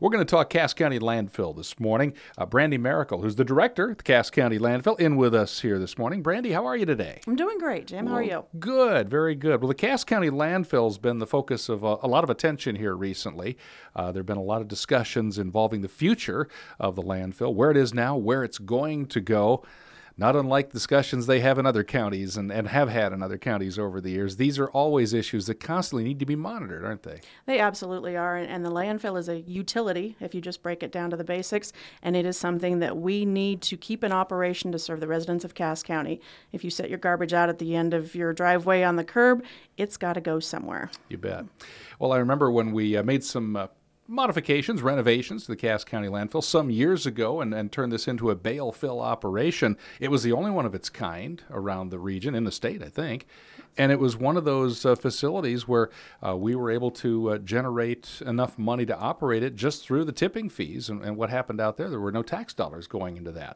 We're going to talk Cass County Landfill this morning. Brandy Miracle, who's the director at the Cass County Landfill, in with us here this morning. Brandy, how are you today? I'm doing great, Jim. How are you? Good, very good. Well, the Cass County Landfill has been the focus of a lot of attention here recently. There have been a lot of discussions involving the future of the landfill, where it is now, where it's going to go. Not unlike discussions they have in other counties and have had in other counties over the years. These are always issues that constantly need to be monitored, aren't they? They absolutely are. And the landfill is a utility, if you just break it down to the basics. And it is something that we need to keep in operation to serve the residents of Cass County. If you set your garbage out at the end of your driveway on the curb, it's got to go somewhere. You bet. Well, I remember when we made some modifications, renovations to the Cass County landfill some years ago and turned this into a bale fill operation. It was the only one of its kind around the region, in the state, I think. And it was one of those facilities where we were able to generate enough money to operate it just through the tipping fees. And what happened out there were no tax dollars going into that.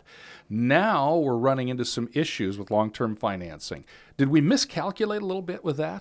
Now we're running into some issues with long-term financing. Did we miscalculate a little bit with that?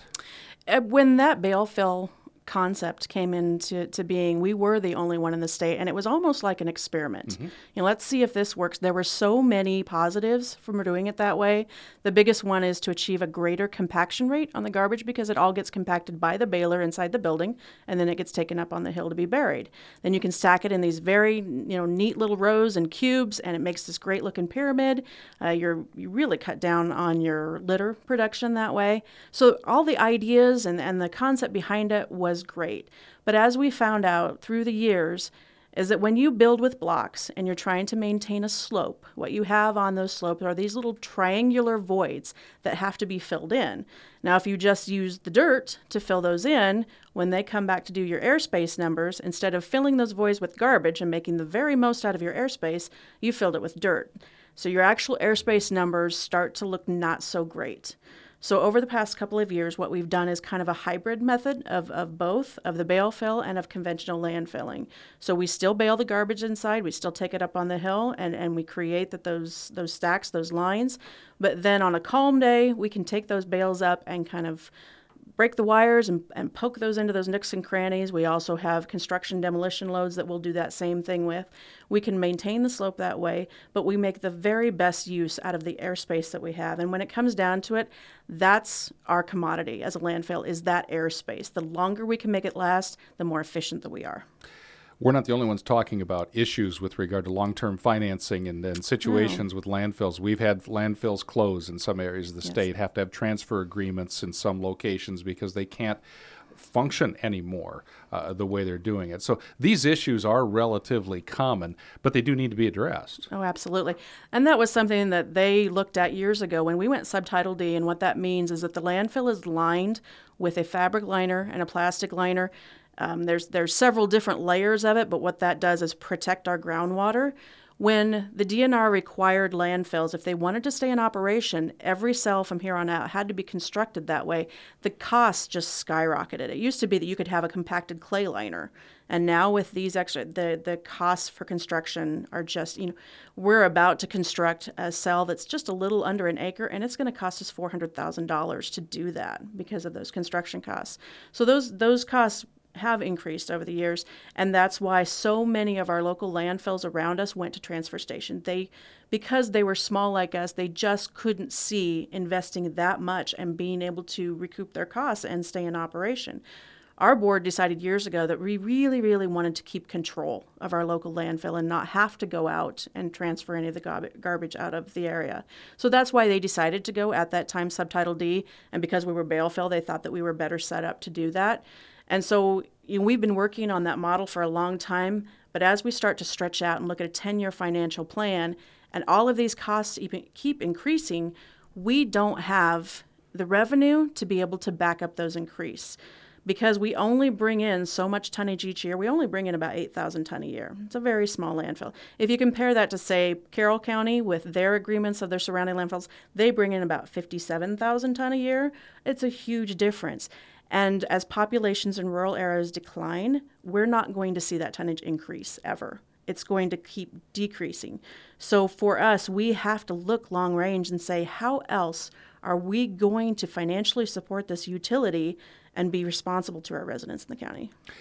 When that bale fill concept came into being, we were the only one in the state, and it was almost like an experiment. Mm-hmm. Let's see if this works. There were so many positives from doing it that way. The biggest one is to achieve a greater compaction rate on the garbage because it all gets compacted by the baler inside the building, and then it gets taken up on the hill to be buried. Then you can stack it in these very neat little rows and cubes, and it makes this great looking pyramid. You really cut down on your litter production that way. So all the ideas and the concept behind it was great. But as we found out through the years, is that when you build with blocks and you're trying to maintain a slope, what you have on those slopes are these little triangular voids that have to be filled in. Now, if you just use the dirt to fill those in, when they come back to do your airspace numbers, instead of filling those voids with garbage and making the very most out of your airspace, you filled it with dirt. So your actual airspace numbers start to look not so great. So over the past couple of years, what we've done is kind of a hybrid method of both, of the bale fill and of conventional landfilling. So we still bale the garbage inside, we still take it up on the hill, and we create those stacks, those lines. But then on a calm day, we can take those bales up and kind of break the wires and poke those into those nooks and crannies. We also have construction demolition loads that we'll do that same thing with. We can maintain the slope that way, but we make the very best use out of the airspace that we have. And when it comes down to it, that's our commodity as a landfill, is that airspace. The longer we can make it last, the more efficient that we are. We're not the only ones talking about issues with regard to long-term financing and situations with landfills. We've had landfills close in some areas of the state, have to have transfer agreements in some locations because they can't function anymore the way they're doing it. So these issues are relatively common, but they do need to be addressed. Oh, absolutely. And that was something that they looked at years ago when we went Subtitle D, and what that means is that the landfill is lined with a fabric liner and a plastic liner. There's several different layers of it, but what that does is protect our groundwater. When the DNR required landfills, if they wanted to stay in operation, every cell from here on out had to be constructed that way. The costs just skyrocketed. It used to be that you could have a compacted clay liner. And now with these extra, the costs for construction are just, we're about to construct a cell that's just a little under an acre, and it's going to cost us $400,000 to do that because of those construction costs. So those costs have increased over the years, and that's why so many of our local landfills around us went to transfer station. Because they were small like us, they just couldn't see investing that much and being able to recoup their costs and stay in operation. Our board decided years ago that we really, really wanted to keep control of our local landfill and not have to go out and transfer any of the garbage out of the area. So that's why they decided to go at that time Subtitle D, and because we were bale fill, they thought that we were better set up to do that. And so we've been working on that model for a long time, but as we start to stretch out and look at a 10-year financial plan, and all of these costs keep increasing, we don't have the revenue to be able to back up those increase. Because we only bring in so much tonnage each year, we only bring in about 8,000 ton a year. It's a very small landfill. If you compare that to, say, Carroll County with their agreements of their surrounding landfills, they bring in about 57,000 ton a year. It's a huge difference. And as populations in rural areas decline, we're not going to see that tonnage increase ever. It's going to keep decreasing. So for us, we have to look long range and say, how else are we going to financially support this utility and be responsible to our residents in the county?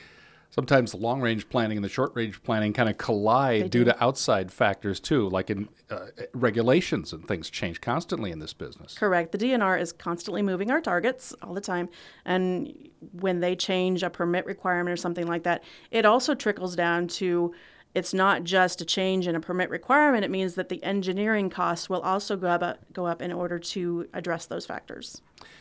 Sometimes the long-range planning and the short-range planning kind of collide due to outside factors too, like in regulations and things change constantly in this business. Correct. The DNR is constantly moving our targets all the time. And when they change a permit requirement or something like that, it also trickles down to it's not just a change in a permit requirement. It means that the engineering costs will also go up in order to address those factors.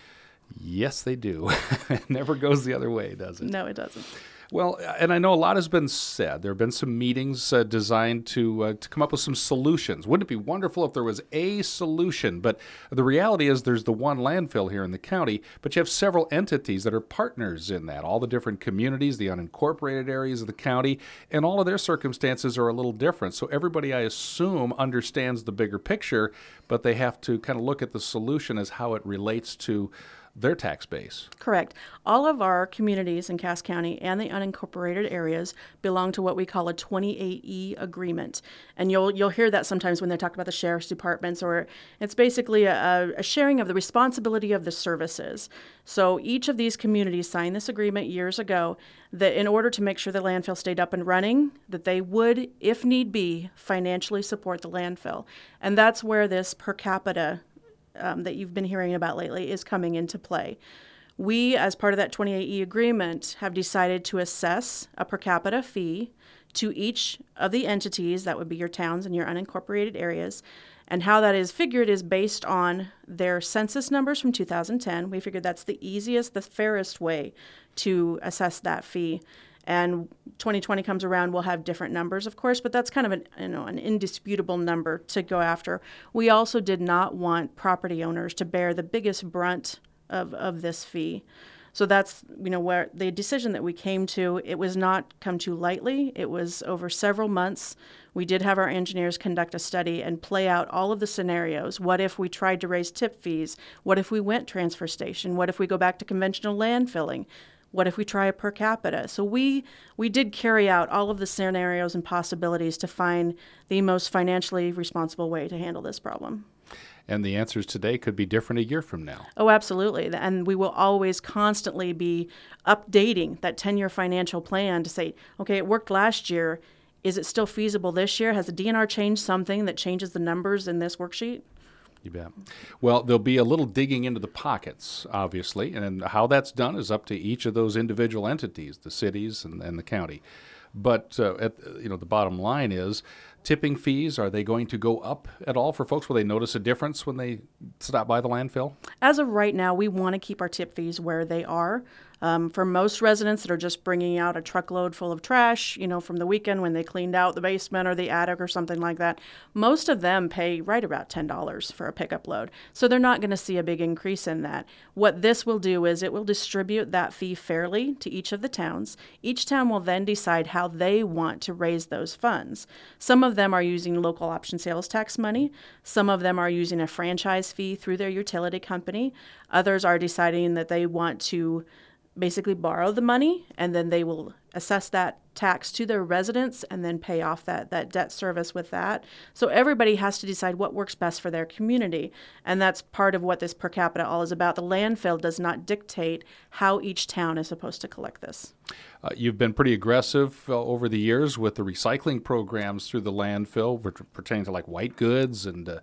Yes, they do. It never goes the other way, does it? No, it doesn't. Well, and I know a lot has been said. There have been some meetings designed to come up with some solutions. Wouldn't it be wonderful if there was a solution? But the reality is there's the one landfill here in the county, but you have several entities that are partners in that. All the different communities, the unincorporated areas of the county, and all of their circumstances are a little different. So everybody, I assume, understands the bigger picture, but they have to kind of look at the solution as how it relates to their tax base. Correct. All of our communities in Cass County and the unincorporated areas belong to what we call a 28E agreement. And you'll hear that sometimes when they talk about the sheriff's departments, or it's basically a sharing of the responsibility of the services. So each of these communities signed this agreement years ago that in order to make sure the landfill stayed up and running, that they would, if need be, financially support the landfill. And that's where this per capita that you've been hearing about lately is coming into play. We, as part of that 28E agreement, have decided to assess a per capita fee to each of the entities, that would be your towns and your unincorporated areas. And how that is figured is based on their census numbers from 2010. We figured that's the easiest, the fairest way to assess that fee. And 2020 comes around, we'll have different numbers, of course, but that's kind of an indisputable number to go after. We also did not want property owners to bear the biggest brunt of this fee. So that's, where the decision that we came to, it was not come to lightly. It was over several months. We did have our engineers conduct a study and play out all of the scenarios. What if we tried to raise tip fees? What if we went transfer station? What if we go back to conventional landfilling? What if we try a per capita? So we did carry out all of the scenarios and possibilities to find the most financially responsible way to handle this problem. And the answers today could be different a year from now. Oh, absolutely. And we will always constantly be updating that 10-year financial plan to say, okay, it worked last year. Is it still feasible this year? Has the DNR changed something that changes the numbers in this worksheet? You bet. Well, there'll be a little digging into the pockets, obviously, and how that's done is up to each of those individual entities, the cities and the county. But the bottom line is, tipping fees, are they going to go up at all for folks? Will they notice a difference when they stop by the landfill? As of right now, we want to keep our tip fees where they are. For most residents that are just bringing out a truckload full of trash, from the weekend when they cleaned out the basement or the attic or something like that, most of them pay right about $10 for a pickup load. So they're not going to see a big increase in that. What this will do is it will distribute that fee fairly to each of the towns. Each town will then decide how they want to raise those funds. Some of them are using local option sales tax money. Some of them are using a franchise fee through their utility company. Others are deciding that they want to basically borrow the money, and then they will assess that tax to their residents and then pay off that debt service with that. So everybody has to decide what works best for their community. And that's part of what this per capita all is about. The landfill does not dictate how each town is supposed to collect this. You've been pretty aggressive over the years with the recycling programs through the landfill pertaining to like white goods and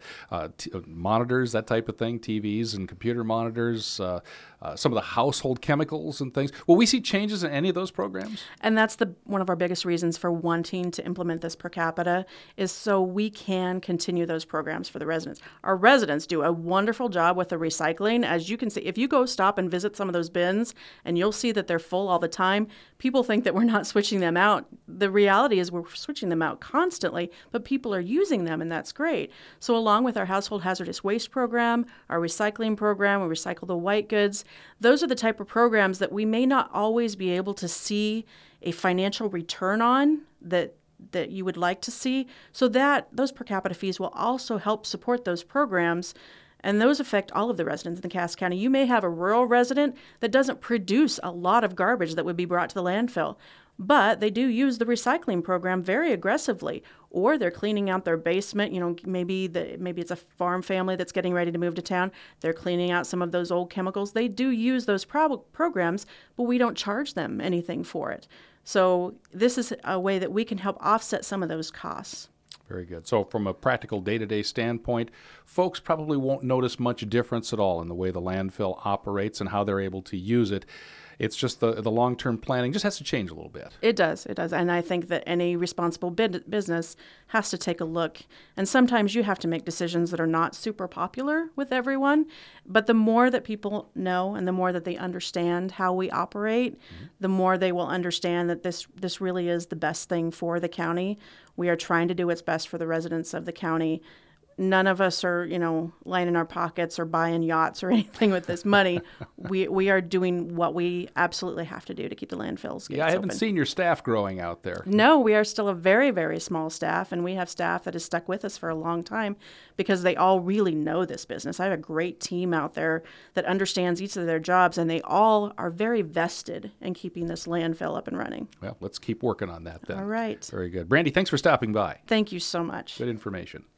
monitors, that type of thing, TVs and computer monitors, some of the household chemicals and things. Will we see changes in any of those programs? And that's one of our biggest reasons for wanting to implement this per capita is so we can continue those programs for the residents. Our residents do a wonderful job with the recycling. As you can see, if you go stop and visit some of those bins, and you'll see that they're full all the time, people think that we're not switching them out. The reality is we're switching them out constantly, but people are using them, and that's great. So along with our household hazardous waste program, our recycling program, we recycle the white goods, those are the type of programs that we may not always be able to see a financial return on that you would like to see. So that those per capita fees will also help support those programs. And those affect all of the residents in the Cass County. You may have a rural resident that doesn't produce a lot of garbage that would be brought to the landfill, but they do use the recycling program very aggressively, or they're cleaning out their basement. Maybe it's a farm family that's getting ready to move to town. They're cleaning out some of those old chemicals. They do use those programs, but we don't charge them anything for it. So this is a way that we can help offset some of those costs. Very good. So from a practical day-to-day standpoint, folks probably won't notice much difference at all in the way the landfill operates and how they're able to use it. It's just the long-term planning just has to change a little bit. It does. And I think that any responsible business has to take a look. And sometimes you have to make decisions that are not super popular with everyone. But the more that people know and the more that they understand how we operate, the more they will understand that this really is the best thing for the county. We are trying to do what's best for the residents of the county. None of us are, lining our pockets or buying yachts or anything with this money. We are doing what we absolutely have to do to keep the landfills gates Yeah, I haven't open. seen your staff growing out there. No, we are still a very, very small staff, and we have staff that has stuck with us for a long time because they all really know this business. I have a great team out there that understands each of their jobs, and they all are very vested in keeping this landfill up and running. Well, let's keep working on that then. All right. Very good. Brandy, thanks for stopping by. Thank you so much. Good information.